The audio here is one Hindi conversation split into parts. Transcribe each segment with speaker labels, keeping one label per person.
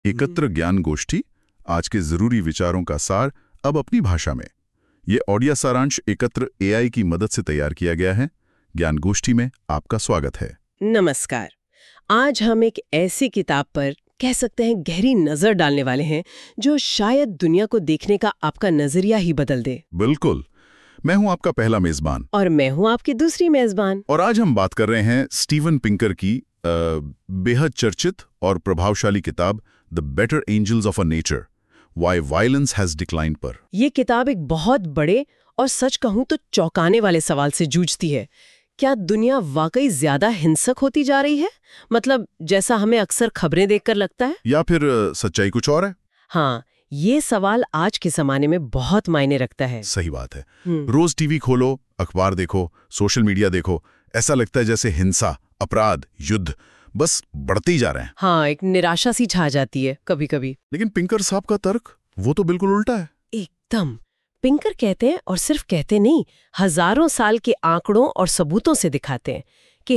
Speaker 1: एकत्र ज्ञान गोष्ठी, आज के जरूरी विचारों का सार अब अपनी भाषा में। ये ऑडियो सारांश एकत्र एआई की मदद से तैयार किया गया है। ज्ञान गोष्ठी में आपका स्वागत है।
Speaker 2: नमस्कार। आज हम एक ऐसी किताब पर कह सकते हैं गहरी नजर डालने वाले हैं जो शायद दुनिया को देखने का आपका नजरिया ही बदल दे।
Speaker 1: बिल्कुल। मैं हूं आपका पहला मेजबान
Speaker 2: और मैं हूं आपकी दूसरी मेजबान।
Speaker 1: और आज हम बात कर रहे हैं स्टीवन पिंकर की बेहद चर्चित और प्रभावशाली किताब The Better Angels of a Nature, Why Violence Has Declined पर।
Speaker 2: ये किताब एक बहुत बड़े और सच कहूं तो चौंकाने वाले सवाल से जूझती है। क्या दुनिया वाकई ज्यादा हिंसक होती जा रही है? मतलब जैसा हमें अक्सर खबरें देखकर लगता है,
Speaker 1: या फिर सच्चाई कुछ और है?
Speaker 2: हाँ, ये सवाल आज के जमाने में बहुत मायने रखता है।
Speaker 1: सही बात है। रोज टीवी खोलो, अखबार देखो, सोशल मीडिया देखो, ऐसा लगता है जैसे हिंसा, अपराध, युद्ध बस बढ़ते ही जा रहे हैं।
Speaker 2: हाँ, एक निराशा सी छा जाती है कभी कभी।
Speaker 1: लेकिन पिंकर साहब का तर्क वो तो बिल्कुल उल्टा है।
Speaker 2: एकदम। पिंकर कहते हैं, और सिर्फ कहते नहीं, हजारों साल के आंकड़ों और सबूतों से दिखाते हैं कि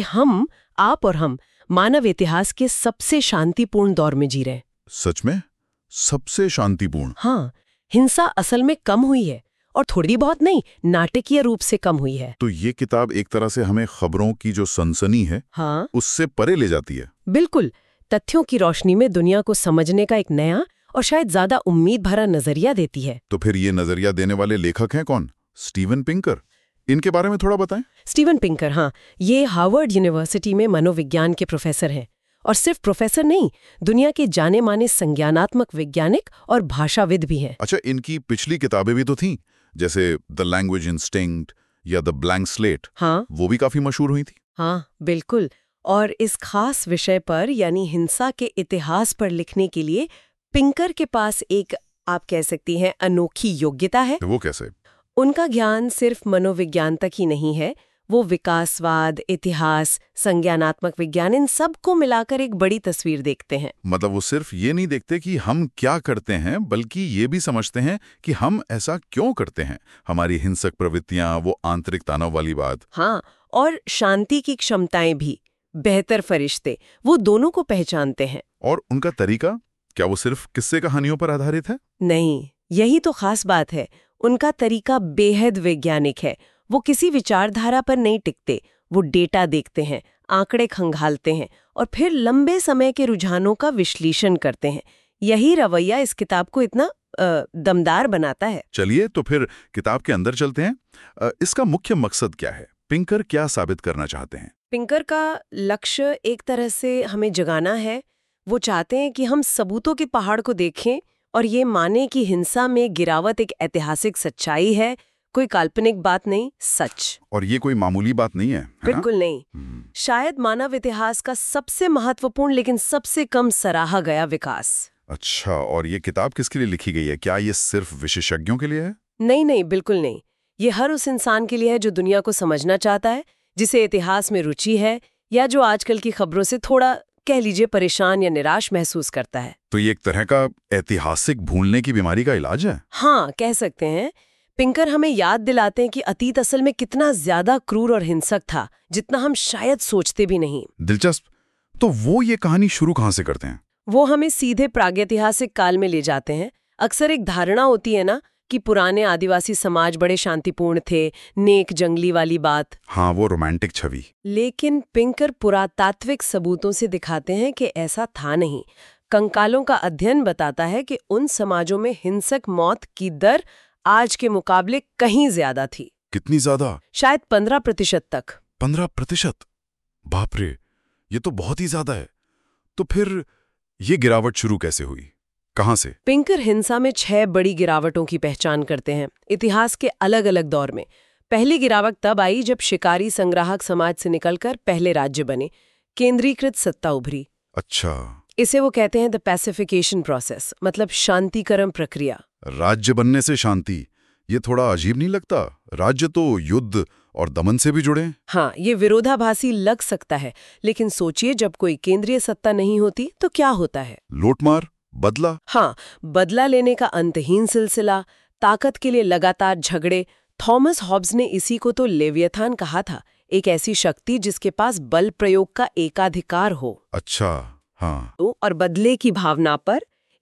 Speaker 2: आप और हम मानव इतिहास के सबसे शांतिपूर्ण दौर में जी रहे हैं।
Speaker 1: सच में? सबसे शांतिपूर्ण?
Speaker 2: हाँ, हिंसा असल में कम हुई है, और थोड़ी बहुत नहीं, नाटकीय रूप से कम हुई है।
Speaker 1: तो ये किताब एक तरह से हमें खबरों की जो सनसनी है,
Speaker 2: हाँ,
Speaker 1: उससे परे ले जाती है।
Speaker 2: बिल्कुल। तथ्यों की रोशनी में दुनिया को समझने का एक नया और शायद ज्यादा उम्मीद भरा नजरिया देती है।
Speaker 1: तो फिर ये नजरिया देने वाले लेखक हैं कौन? Steven Pinker. इनके बारे में थोड़ा बताएं।
Speaker 2: स्टीवन पिंकर, हाँ, ये हार्वर्ड यूनिवर्सिटी में मनोविज्ञान के प्रोफेसर हैं। और सिर्फ प्रोफेसर नहीं, दुनिया के जाने माने संज्ञानात्मक वैज्ञानिक और भाषाविद भी हैं।
Speaker 1: अच्छा, इनकी पिछली किताबें भी तो थीं, जैसे द लैंग्वेज इंस्टिंक्ट या द ब्लैंक स्लेट।
Speaker 2: हाँ,
Speaker 1: वो भी काफी मशहूर हुई थी।
Speaker 2: हाँ, बिल्कुल। और इस खास विषय पर, यानी हिंसा के इतिहास पर लिखने के लिए पिंकर के पास एक, आप कह सकती हैं, अनोखी योग्यता है।
Speaker 1: वो कैसे?
Speaker 2: उनका ज्ञान सिर्फ मनोविज्ञान तक ही नहीं है। वो विकासवाद, इतिहास, संज्ञानात्मक विज्ञान, इन सब को मिलाकर एक बड़ी तस्वीर देखते हैं।
Speaker 1: मतलब वो सिर्फ ये नहीं देखते कि हम क्या करते हैं, बल्कि ये भी समझते हैं कि हम ऐसा क्यों करते हैं। हमारी हिंसक प्रवृत्तियां, वो आंतरिक तनाव वाली बात।
Speaker 2: हाँ, और शांति की क्षमताएं भी, बेहतर फरिश्ते, वो दोनों को पहचानते हैं।
Speaker 1: और उनका तरीका, क्या वो सिर्फ किस्से कहानियों पर आधारित है?
Speaker 2: नहीं, यही तो खास बात है। उनका तरीका बेहद वैज्ञानिक है। वो किसी विचारधारा पर नहीं टिकते। वो डेटा देखते हैं, आंकड़े खंगालते हैं, और फिर लंबे समय के रुझानों का विश्लेषण करते हैं। यही रवैया इस किताब को इतना दमदार बनाता है।
Speaker 1: चलिए तो फिर किताब के अंदर चलते हैं। इसका मुख्य मकसद क्या है? पिंकर क्या साबित करना चाहते हैं?
Speaker 2: पिंकर का लक्ष्य एक तरह से हमें जगाना है। वो चाहते हैं कि हम सबूतों के पहाड़ को देखें और ये माने कि हिंसा में गिरावट एक ऐतिहासिक सच्चाई है, कोई काल्पनिक बात नहीं, सच।
Speaker 1: और ये कोई मामूली बात नहीं है,
Speaker 2: बिल्कुल नहीं। शायद मानव इतिहास का सबसे महत्वपूर्ण लेकिन सबसे कम सराहा गया विकास।
Speaker 1: अच्छा, और ये किताब किसके लिए लिखी गई है? क्या ये सिर्फ विशेषज्ञों के लिए है?
Speaker 2: नहीं नहीं, बिल्कुल नहीं। ये हर उस इंसान के लिए है जो दुनिया को समझना चाहता है, जिसे इतिहास में रुचि है, या जो आजकल की खबरों से थोड़ा, कह लीजिए, परेशान या निराश महसूस करता है।
Speaker 1: तो ये एक तरह का ऐतिहासिक भूलने की बीमारी का इलाज है?
Speaker 2: हाँ, कह सकते हैं। पिंकर हमें याद दिलाते हैं कि अतीत असल में कितना ज्यादा क्रूर और हिंसक था, जितना हम शायद सोचते भी नहीं।
Speaker 1: दिलचस्प। तो वो ये कहानी शुरू कहाँ से करते हैं?
Speaker 2: वो हमें सीधे प्रागैतिहासिक काल में ले जाते हैं। अक्सर एक धारणा होती है ना कि पुराने आदिवासी समाज बड़े शांतिपूर्ण थे, नेक जंगली वाली बात।
Speaker 1: हाँ, वो रोमांटिक छवि।
Speaker 2: लेकिन पिंकर पुरातात्विक सबूतों से दिखाते हैं कि ऐसा था नहीं। कंकालों का अध्ययन बताता है कि उन समाजों में हिंसक मौत की दर आज के मुकाबले कहीं ज्यादा थी।
Speaker 1: कितनी ज्यादा?
Speaker 2: शायद 15% तक।
Speaker 1: 15%? बाप रे, ये तो बहुत ही ज्यादा है। तो फिर ये गिरावट शुरू कैसे हुई? कहां से?
Speaker 2: पिंकर हिंसा में 6 बड़ी गिरावटों की पहचान करते हैं, इतिहास के अलग अलग दौर में। पहली गिरावट तब आई जब शिकारी संग्राहक समाज से निकलकर पहले राज्य बने, केंद्रीकृत सत्ता उभरी।
Speaker 1: अच्छा।
Speaker 2: इसे वो कहते हैं द पैसिफिकेशन प्रोसेस, मतलब शांतिकरण प्रक्रिया।
Speaker 1: राज्य बनने से शांति, ये थोड़ा अजीब नहीं लगता? राज्य तो युद्ध और दमन से भी जुड़े।
Speaker 2: हाँ, ये विरोधाभासी लग सकता है, लेकिन सोचिए, जब कोई केंद्रीय सत्ता नहीं होती तो क्या होता है?
Speaker 1: लूटमार, बदला।
Speaker 2: हाँ, बदला लेने का अंतहीन सिलसिला, ताकत के लिए लगातार झगड़े। थॉमस हॉब्स ने इसी को तो लेवियथान कहा था, एक ऐसी शक्ति जिसके पास बल प्रयोग का एकाधिकार हो।
Speaker 1: अच्छा, हाँ।
Speaker 2: और बदले की भावना पर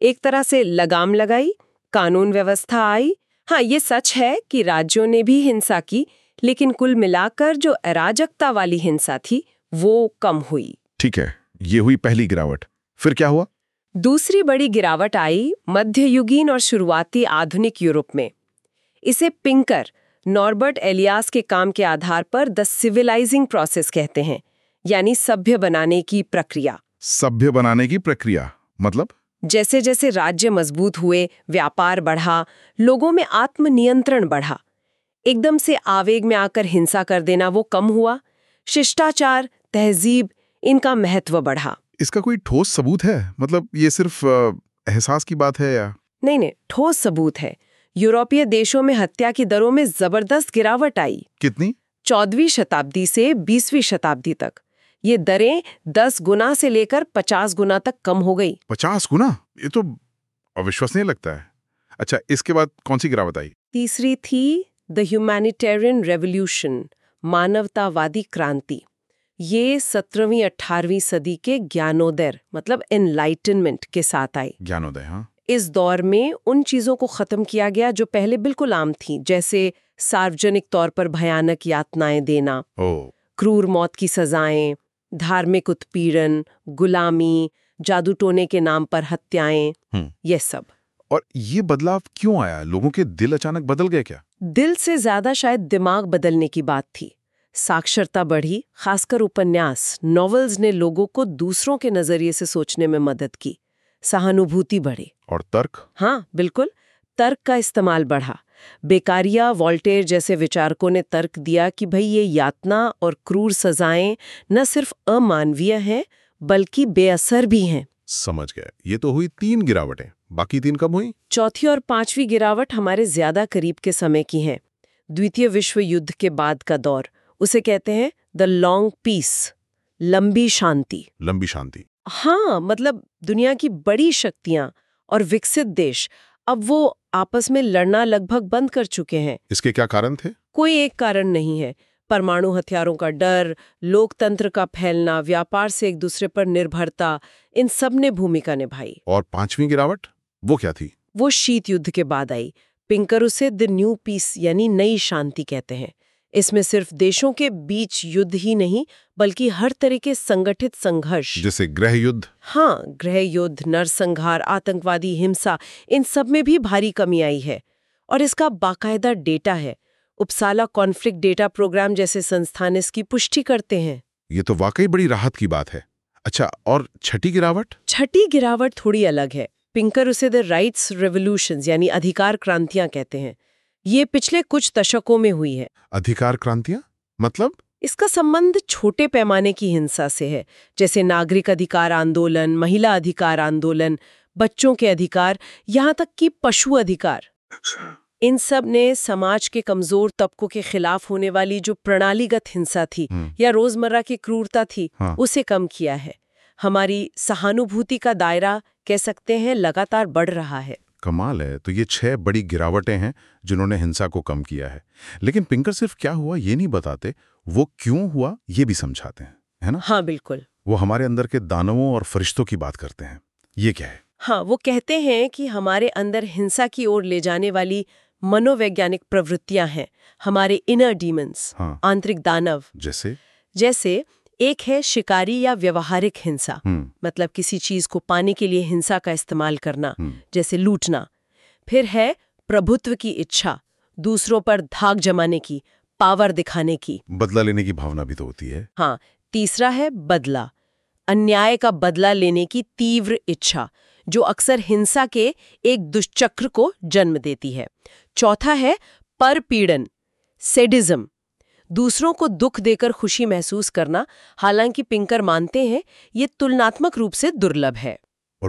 Speaker 2: एक तरह से लगाम लगाई, कानून व्यवस्था आई। हाँ, ये सच है कि राज्यों ने भी हिंसा की, लेकिन कुल मिलाकर जो अराजकता वाली हिंसा थी वो कम हुई।
Speaker 3: ठीक है, ये हुई पहली गिरावट। फिर क्या हुआ?
Speaker 2: दूसरी बड़ी गिरावट आई मध्ययुगीन और शुरुआती आधुनिक यूरोप में। इसे पिंकर, नॉर्बर्ट एलियास के काम के आधार पर द सिविलाइजिंग प्रोसेस कहते हैं, यानी सभ्य बनाने की प्रक्रिया।
Speaker 3: सभ्य बनाने की प्रक्रिया मतलब?
Speaker 2: जैसे जैसे राज्य मजबूत हुए, व्यापार बढ़ा, लोगों में आत्मनियंत्रण बढ़ा। एकदम से आवेग में आकर हिंसा कर देना वो कम हुआ। शिष्टाचार, तहजीब, इनका महत्व बढ़ा।
Speaker 3: इसका कोई ठोस सबूत है? मतलब ये सिर्फ एहसास की बात है या?
Speaker 2: नहीं, ठोस सबूत है। यूरोपीय देशों में हत्या की दरों में जबरदस्त गिरावट आई।
Speaker 3: कितनी?
Speaker 2: 14वीं शताब्दी से 20वीं शताब्दी तक ये दरें 10 गुना से लेकर 50 गुना तक कम हो गई।
Speaker 3: 50 गुना? ये तो अविश्वसनीय लगता है। अच्छा, इसके बाद कौन सी गिरावट आई?
Speaker 2: तीसरी थी द ह्यूमैनिटेरियन रेवोल्यूशन, मानवतावादी क्रांति। ये 17वीं 18वीं सदी के ज्ञानोदय मतलब एनलाइटनमेंट के साथ आई।
Speaker 3: ज्ञानोदय, हाँ।
Speaker 2: इस दौर में उन चीजों को खत्म किया गया जो पहले बिल्कुल आम थी, जैसे सार्वजनिक तौर पर भयानक यातनाएं देना, क्रूर मौत की सजाएं, धार्मिक उत्पीड़न, गुलामी, जादू टोने के नाम पर हत्याएं, ये सब।
Speaker 3: और ये बदलाव क्यों आया? लोगों के दिल अचानक बदल गए क्या?
Speaker 2: दिल से ज्यादा शायद दिमाग बदलने की बात थी। साक्षरता बढ़ी, खासकर उपन्यास, नॉवेल्स ने लोगों को दूसरों के नजरिए से सोचने में मदद की। सहानुभूति बढ़ी।
Speaker 3: और तर्क?
Speaker 2: हाँ, बिल्कुल, तर्क का इस्तेमाल बढ़ा। बेकारिया, वोल्टेयर जैसे विचारकों ने तर्क दिया कि भाई ये यातना और क्रूर सजाएं न सिर्फ अमानवीय हैं बल्कि बेअसर भी हैं।
Speaker 3: समझ गए। ये तो हुई 3 गिरावटें, बाकी 3 कब हुई?
Speaker 2: चौथी और 5वीं गिरावट हमारे ज्यादा करीब के समय की हैं। द्वितीय विश्व युद्ध के बाद का दौर, उसे कहते हैं द लॉन्ग पीस, लंबी शांति।
Speaker 3: लंबी शांति?
Speaker 2: हाँ, मतलब दुनिया की बड़ी शक्तियां और विकसित देश अब वो आपस में लड़ना लगभग बंद कर चुके हैं।
Speaker 3: इसके क्या कारण थे?
Speaker 2: कोई एक कारण नहीं है। परमाणु हथियारों का डर, लोकतंत्र का फैलना, व्यापार से एक दूसरे पर निर्भरता, इन सब ने भूमिका निभाई।
Speaker 3: और 5वीं गिरावट, वो क्या थी?
Speaker 2: वो शीत युद्ध के बाद आई। पिंकर उसे द न्यू पीस यानी नई शांति कहते हैं। इसमें सिर्फ देशों के बीच युद्ध ही नहीं बल्कि हर तरह के संगठित संघर्ष,
Speaker 3: जैसे गृह युद्ध।
Speaker 2: हाँ, गृह युद्ध, नरसंहार, आतंकवादी हिंसा, इन सब में भी भारी कमी आई है। और इसका बाकायदा डेटा है। उपसाला कॉन्फ्लिक्ट डेटा प्रोग्राम जैसे संस्थान इसकी पुष्टि करते हैं।
Speaker 3: ये तो वाकई बड़ी राहत की बात है। अच्छा, और छठी गिरावट?
Speaker 2: छठी गिरावट थोड़ी अलग है। पिंकर उसे द राइट्स रेवोल्यूशंस यानी अधिकार क्रांतियां कहते हैं। ये पिछले कुछ दशकों में हुई है।
Speaker 3: अधिकार क्रांतियां मतलब?
Speaker 2: इसका संबंध छोटे पैमाने की हिंसा से है, जैसे नागरिक अधिकार आंदोलन, महिला अधिकार आंदोलन, बच्चों के अधिकार, यहाँ तक कि पशु अधिकार। इन सब ने समाज के कमजोर तबकों के खिलाफ होने वाली जो प्रणालीगत हिंसा थी या रोजमर्रा की क्रूरता थी, उसे कम किया है। हमारी सहानुभूति का दायरा कह सकते हैं लगातार बढ़ रहा है।
Speaker 3: कमाल है। तो ये 6 बड़ी गिरावटें हैं जिन्होंने हिंसा को कम किया है। लेकिन पिंकर सिर्फ क्या हुआ ये नहीं बताते, वो क्यों हुआ ये भी समझाते हैं, है ना?
Speaker 2: हाँ, बिल्कुल।
Speaker 3: वो हमारे अंदर के दानवों और फरिश्तों की बात करते हैं। ये क्या है?
Speaker 2: हाँ, वो कहते हैं कि हमारे अंदर हिंसा की ओर ले जाने वाली मनोवैज्ञानिक प्रवृत्तियां हैं, हमारे इनर डीमंस, आंतरिक दानव। जैसे एक है शिकारी या व्यवहारिक हिंसा, मतलब किसी चीज को पाने के लिए हिंसा का इस्तेमाल करना, जैसे लूटना। फिर है प्रभुत्व की इच्छा, दूसरों पर धाक जमाने की, पावर दिखाने की,
Speaker 3: बदला लेने की भावना भी तो होती है।
Speaker 2: हाँ। तीसरा है बदला, अन्याय का बदला लेने की तीव्र इच्छा, जो अक्सर हिंसा के एक दुष्चक्र को जन्म देती है। चौथा है परपीड़न, सेडिज्म, दूसरों को दुख देकर खुशी महसूस करना। हालांकि पिंकर मानते हैं ये तुलनात्मक रूप से दुर्लभ है।
Speaker 3: और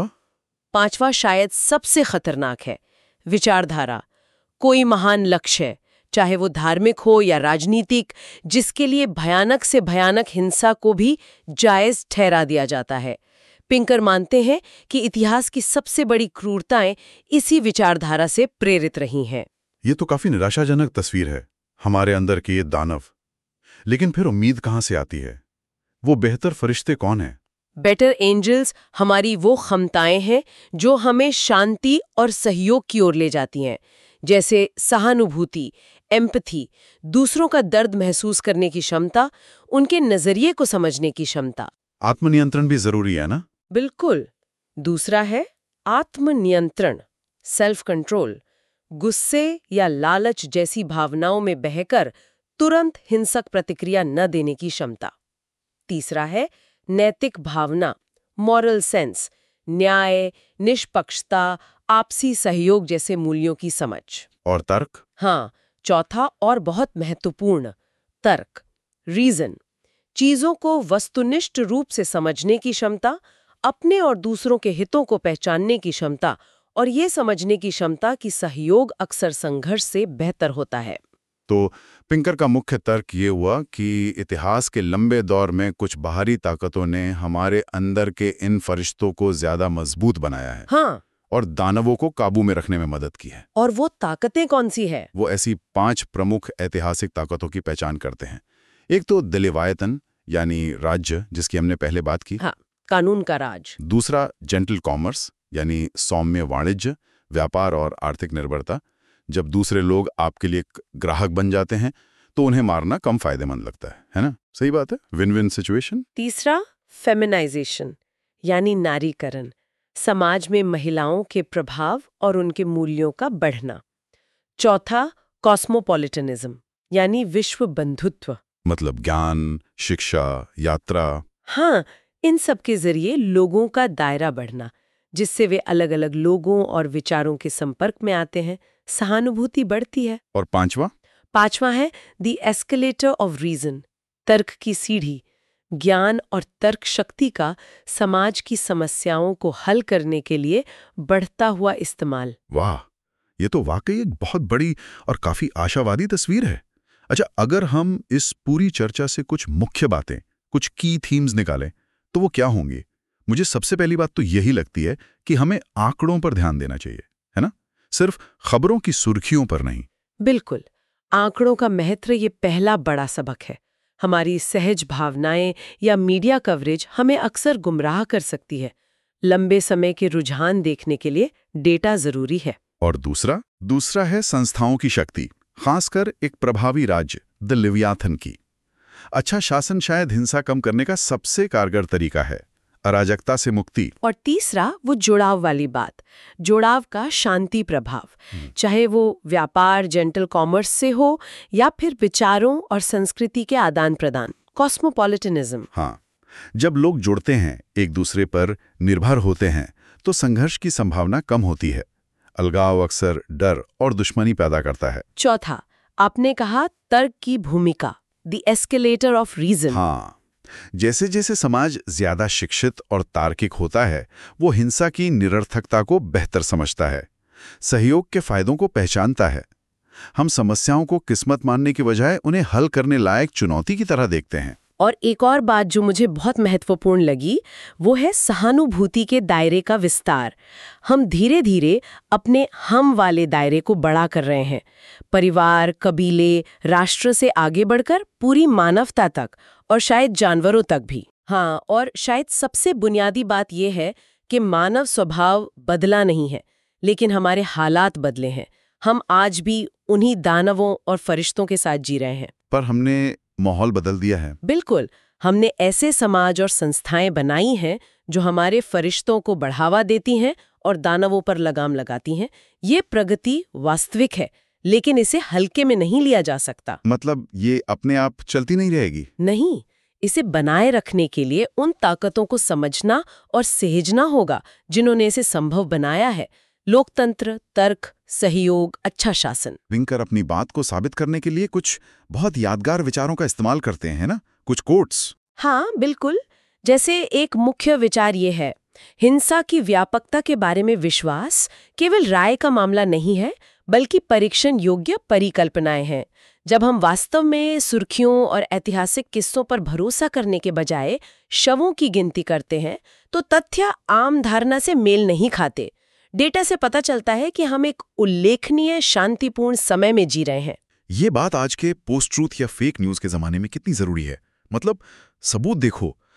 Speaker 3: पांचवा शायद सबसे खतरनाक है, विचारधारा। कोई महान लक्ष्य है, चाहे वो धार्मिक हो या राजनीतिक, जिसके लिए भयानक से भयानक हिंसा को भी जायज ठहरा दिया जाता है। पिंकर मानते हैं कि इतिहास की सबसे बड़ी क्रूरताएं इसी विचारधारा से प्रेरित रही हैं। ये तो काफी निराशाजनक तस्वीर है, हमारे अंदर के ये दानव। लेकिन फिर उम्मीद कहाँ से आती है? वो बेहतर फरिश्ते कौन हैं? बेटर एंजल्स हमारी वो क्षमताएं हैं जो हमें शांति और सहयोग की ओर ले जाती हैं, जैसे सहानुभूति, एम्पैथी, दूसरों का दर्द महसूस करने की क्षमता, उनके नजरिए को समझने की क्षमता।
Speaker 1: आत्मनियंत्रण भी जरूरी है ना?
Speaker 3: बिल्कुल। दूसरा है आत्मनियंत्रण, सेल्फ कंट्रोल। गुस्से या लालच जैसी भावनाओं में बहकर तुरंत हिंसक प्रतिक्रिया न देने की क्षमता। तीसरा है नैतिक भावना, मॉरल सेंस, न्याय, निष्पक्षता, आपसी सहयोग जैसे मूल्यों की समझ।
Speaker 1: और तर्क?
Speaker 3: हाँ, चौथा और बहुत महत्वपूर्ण, तर्क, रीजन। चीजों को वस्तुनिष्ठ रूप से समझने की क्षमता, अपने और दूसरों के हितों को पहचानने की क्षमता, और ये समझने की क्षमता कि सहयोग अक्सर संघर्ष से बेहतर होता है।
Speaker 1: तो पिंकर का मुख्य तर्क ये हुआ कि इतिहास के लंबे दौर में कुछ बाहरी ताकतों ने हमारे अंदर के इन फरिश्तों को ज्यादा मजबूत बनाया है।
Speaker 3: हाँ,
Speaker 1: और दानवों को काबू में रखने में मदद की है।
Speaker 3: और वो ताकतें कौन सी है?
Speaker 1: वो ऐसी 5 प्रमुख ऐतिहासिक ताकतों की पहचान करते हैं। एक तो दिलेवायतन यानी राज्य, जिसकी हमने पहले बात की।
Speaker 3: हाँ, कानून का राज।
Speaker 1: दूसरा जेंटल कॉमर्स यानी सौम्य वाणिज्य, व्यापार और आर्थिक निर्भरता। जब दूसरे लोग आपके लिए ग्राहक बन जाते हैं तो उन्हें मारना कम फायदेमंद लगता है ना? सही बात है, विन विन सिचुएशन।
Speaker 3: तीसरा फेमिनाइजेशन यानी नारीकरण, समाज में महिलाओं के प्रभाव और उनके मूल्यों का बढ़ना। चौथा कॉस्मोपॉलिटनिज्म यानी विश्व बंधुत्व,
Speaker 1: मतलब ज्ञान, शिक्षा, यात्रा।
Speaker 3: हाँ, इन सब के जरिए लोगों का दायरा बढ़ना, जिससे वे अलग अलग लोगों और विचारों के संपर्क में आते हैं, सहानुभूति बढ़ती है।
Speaker 1: और पांचवा
Speaker 3: है द एस्केलेटर ऑफ रीजन, तर्क की सीढ़ी। ज्ञान और तर्क शक्ति का समाज की समस्याओं को हल करने के लिए बढ़ता हुआ इस्तेमाल।
Speaker 1: वाह, ये तो वाकई एक बहुत बड़ी और काफी आशावादी तस्वीर है। अच्छा, अगर हम इस पूरी चर्चा से कुछ मुख्य बातें, कुछ की थीम्स निकालें तो वो क्या होंगी? मुझे सबसे पहली बात तो यही लगती है कि हमें आंकड़ों पर ध्यान देना चाहिए, है ना? सिर्फ खबरों की सुर्खियों पर नहीं।
Speaker 3: बिल्कुल, आंकड़ों का महत्व ये पहला बड़ा सबक है। हमारी सहज भावनाएं या मीडिया कवरेज हमें अक्सर गुमराह कर सकती है। लंबे समय के रुझान देखने के लिए डेटा जरूरी है।
Speaker 1: और दूसरा है संस्थाओं की शक्ति, खासकर एक प्रभावी राज्य द लिवियाथन की। अच्छा शासन शायद हिंसा कम करने का सबसे कारगर तरीका है, अराजकता से मुक्ति।
Speaker 3: और तीसरा वो जुड़ाव वाली बात, जुड़ाव का शांति प्रभाव, चाहे वो व्यापार, जेंटल कॉमर्स से हो या फिर विचारों और संस्कृति के आदान प्रदान, कॉस्मोपॉलिटनिज्म।
Speaker 1: हाँ, जब लोग जुड़ते हैं, एक दूसरे पर निर्भर होते हैं, तो संघर्ष की संभावना कम होती है। अलगाव अक्सर डर और दुश्मनी पैदा करता है।
Speaker 3: चौथा, आपने कहा तर्क की भूमिका, द एस्केलेटर ऑफ रीजन।
Speaker 1: हाँ, जैसे जैसे समाज ज्यादा शिक्षित और तार्किक होता है, वो हिंसा की निरर्थकता को बेहतर समझता है, सहयोग के फायदों को पहचानता है। हम समस्याओं को किस्मत मानने के बजाय उन्हें हल करने लायक चुनौती की तरह देखते हैं।
Speaker 3: और एक और बात जो मुझे बहुत महत्वपूर्ण लगी, वो है सहानुभूति के दायरे का विस्तार। हम धीरे धीरे अपने हम वाले दायरे को बड़ा कर रहे हैं, परिवार, कबीले, राष्ट्र से आगे बढ़कर पूरी मानवता तक, और शायद जानवरों तक भी। हाँ, और शायद सबसे बुनियादी बात यह है कि मानव स्वभाव बदला नहीं है, लेकिन हमारे हालात बदले हैं। हम आज भी उन्हीं दानवों और फरिश्तों के साथ जी रहे हैं,
Speaker 1: पर हमने माहौल बदल दिया है।
Speaker 3: बिल्कुल, हमने ऐसे समाज और संस्थाएं बनाई हैं जो हमारे फरिश्तों को बढ़ावा देती हैं और दानवों पर लगाम लगाती हैं। ये प्रगति वास्तविक है, लेकिन इसे हल्के में नहीं लिया जा सकता।
Speaker 1: मतलब ये अपने आप चलती नहीं रहेगी?
Speaker 3: नहीं, इसे बनाए रखने के लिए उन ताकतों को समझना और सहेजना होगा जिन्होंने इसे संभव बनाया है। लोकतंत्र, तर्क, सहयोग, अच्छा शासन।
Speaker 1: विंकर अपनी बात को साबित करने के लिए कुछ बहुत यादगार विचारों का इस्तेमाल करते हैं ना, कुछ कोट्स।
Speaker 3: हाँ, बिल्कुल। जैसे एक मुख्य विचार ये है, हिंसा की व्यापकता के बारे में विश्वास केवल राय का मामला नहीं है, बल्कि परीक्षण योग्य परिकल्पनाएं हैं। जब हम वास्तव में सुर्खियों और ऐतिहासिक किस्सों पर भरोसा करने के बजाय शवों की गिनती करते हैं, तो तथ्य आम धारणा से मेल नहीं खाते। डेटा से पता चलता है कि हम एक उल्लेखनीय शांतिपूर्ण समय में जी रहे हैं।
Speaker 1: ये बात आज के पोस्ट ट्रूथ या फेक न्यूज के जमाने में कितनी जरूरी है। मतलब सबूत देखो,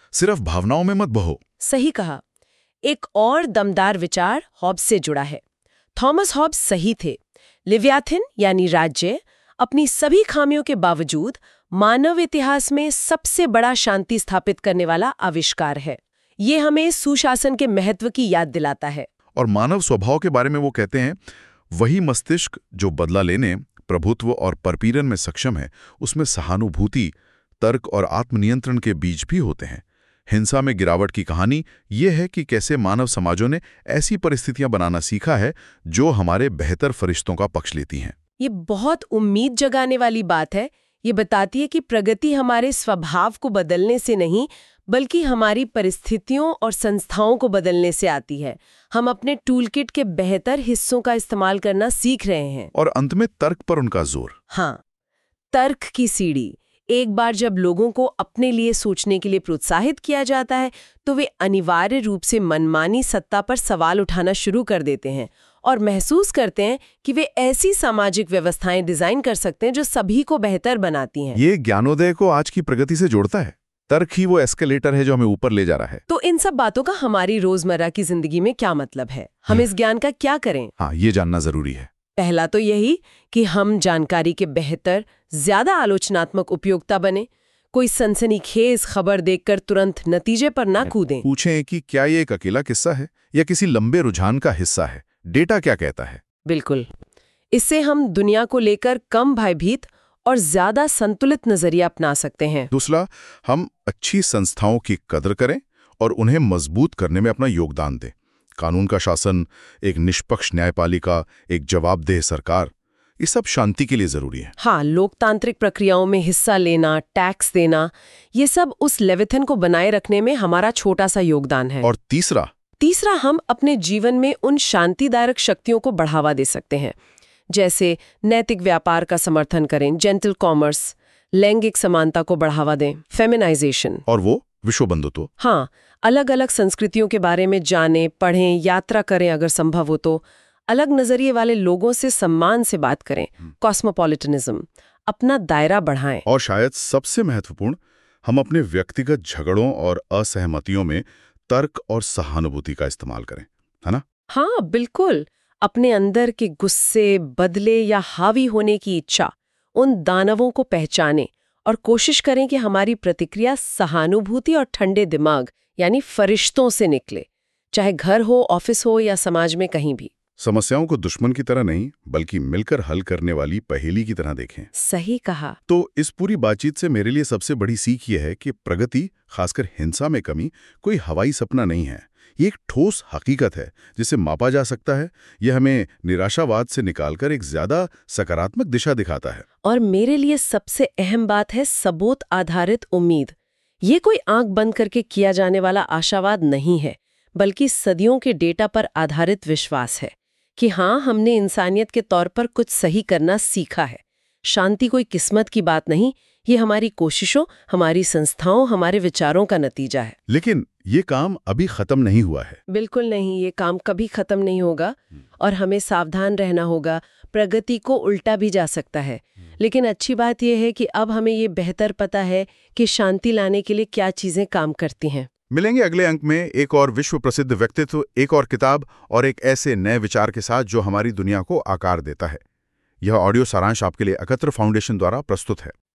Speaker 1: सिर्फ भावनाओं में मत बहो।
Speaker 3: सही कहा। एक और दमदार विचार हॉब्स से जुड़ा है। थॉमस हॉब्स सही थे। लिव्याथिन यानी राज्य अपनी सभी खामियों के बावजूद मानव इतिहास में सबसे बड़ा शांति स्थापित करने वाला आविष्कार है। ये हमें सुशासन के महत्व की याद दिलाता है।
Speaker 1: और मानव स्वभाव के बारे में वो कहते हैं, वही मस्तिष्क जो बदला लेने, प्रभुत्व और परपीड़न में सक्षम है, उसमें सहानुभूति, तर्क और आत्मनियंत्रण के बीज भी होते हैं। हिंसा में गिरावट की कहानी ये है कि कैसे मानव समाजों ने ऐसी परिस्थितियां बनाना सीखा है जो हमारे बेहतर फरिश्तों का पक्ष लेती हैं।
Speaker 3: ये बहुत उम्मीद जगाने वाली बात है। ये बताती है कि प्रगति हमारे स्वभाव को बदलने से नहीं, बल्कि हमारी परिस्थितियों और संस्थाओं को बदलने से आती है। हम अपने टूलकिट के बेहतर हिस्सों का इस्तेमाल करना सीख रहे हैं।
Speaker 1: और अंत में तर्क पर उनका जोर।
Speaker 3: हाँ, तर्क की सीढ़ी। एक बार जब लोगों को अपने लिए सोचने के लिए प्रोत्साहित किया जाता है, तो वे अनिवार्य रूप से मनमानी सत्ता पर सवाल उठाना शुरू कर देते हैं और महसूस करते हैं कि वे ऐसी सामाजिक व्यवस्थाएं डिजाइन कर सकते हैं जो सभी को बेहतर बनाती हैं।
Speaker 1: ये ज्ञानोदय को आज की प्रगति से जोड़ता है। तर्क ही वो एस्केलेटर है जो हमें ऊपर ले जा रहा है।
Speaker 3: तो इन सब बातों का हमारी रोजमर्रा की जिंदगी में क्या मतलब है? हम इस ज्ञान का क्या करें?
Speaker 1: हाँ, ये जानना जरूरी है।
Speaker 3: पहला तो यही कि हम जानकारी के बेहतर, ज्यादा आलोचनात्मक उपयोक्ता बने। कोई सनसनीखेज खबर देखकर तुरंत नतीजे पर ना कूदें।
Speaker 1: पूछें कि क्या ये एक अकेला किस्सा है या किसी लंबे रुझान का हिस्सा है? डेटा क्या कहता है?
Speaker 3: बिल्कुल। इससे हम दुनिया को लेकर कम भयभीत और ज्यादा संतुलित नजरिया अपना सकते हैं।
Speaker 1: दूसरा, हम अच्छी संस्थाओं की कदर करें और उन्हें मजबूत करने में अपना योगदान दें। कानून का शासन, एक निष्पक्ष न्यायपालिका, एक जवाबदेह सरकार, ये सब शांति के लिए जरूरी है।
Speaker 3: हाँ, लोकतांत्रिक प्रक्रियाओं में हिस्सा लेना, टैक्स देना, ये सब उस लेविथन को बनाए रखने में हमारा छोटा सा योगदान है।
Speaker 1: और तीसरा, हम अपने जीवन में उन शांतिदायक शक्तियों को बढ़ावा दे सकते हैं, जैसे नैतिक व्यापार का समर्थन करें, जेंटल कॉमर्स, लैंगिक समानता को बढ़ावा दें, फेमिनाइजेशन, और वो विश्व बंधुत्व।
Speaker 3: हाँ, अलग अलग संस्कृतियों के बारे में जानें, पढ़ें, यात्रा करें, अगर संभव हो तो अलग नजरिए वाले लोगों से सम्मान से बात करें, कॉस्मोपॉलिटनिज्म, अपना दायरा बढ़ाएं।
Speaker 1: और शायद सबसे महत्वपूर्ण, हम अपने व्यक्तिगत झगड़ों और असहमतियों में तर्क और सहानुभूति का इस्तेमाल करें, है ना?
Speaker 3: हाँ, बिल्कुल। अपने अंदर के गुस्से, बदले या हावी होने की इच्छा, उन दानवों को पहचानें और कोशिश करें कि हमारी प्रतिक्रिया सहानुभूति और ठंडे दिमाग यानी फरिश्तों से निकले, चाहे घर हो, ऑफिस हो या समाज में कहीं भी।
Speaker 1: समस्याओं को दुश्मन की तरह नहीं, बल्कि मिलकर हल करने वाली पहेली की तरह देखें।
Speaker 3: सही कहा।
Speaker 1: तो इस पूरी बातचीत से मेरे लिए सबसे बड़ी सीख यह है कि प्रगति, खासकर हिंसा में कमी, कोई हवाई सपना नहीं है। ये एक ठोस हकीकत है जिसे मापा जा सकता है। यह हमें निराशावाद से निकालकर एक ज्यादा सकारात्मक दिशा दिखाता है।
Speaker 3: और मेरे लिए सबसे अहम बात है सबूत आधारित उम्मीद। ये कोई आंख बंद करके किया जाने वाला आशावाद नहीं है, बल्कि सदियों के डेटा पर आधारित विश्वास है कि हाँ, हमने इंसानियत के तौर पर कुछ सही करना सीखा है। शांति कोई किस्मत की बात नहीं, ये हमारी कोशिशों, हमारी संस्थाओं, हमारे विचारों का नतीजा है।
Speaker 1: लेकिन ये काम अभी खत्म नहीं हुआ है।
Speaker 3: बिल्कुल नहीं, ये काम कभी खत्म नहीं होगा और हमें सावधान रहना होगा। प्रगति को उल्टा भी जा सकता है, लेकिन अच्छी बात यह है कि अब हमें ये बेहतर पता है कि शांति लाने के लिए क्या चीजें काम करती हैं।
Speaker 1: मिलेंगे अगले अंक में एक और विश्व प्रसिद्ध व्यक्तित्व, एक और किताब और एक ऐसे नए विचार के साथ जो हमारी दुनिया को आकार देता है। यह ऑडियो सारांश आपके लिए एकत्र फाउंडेशन द्वारा प्रस्तुत है।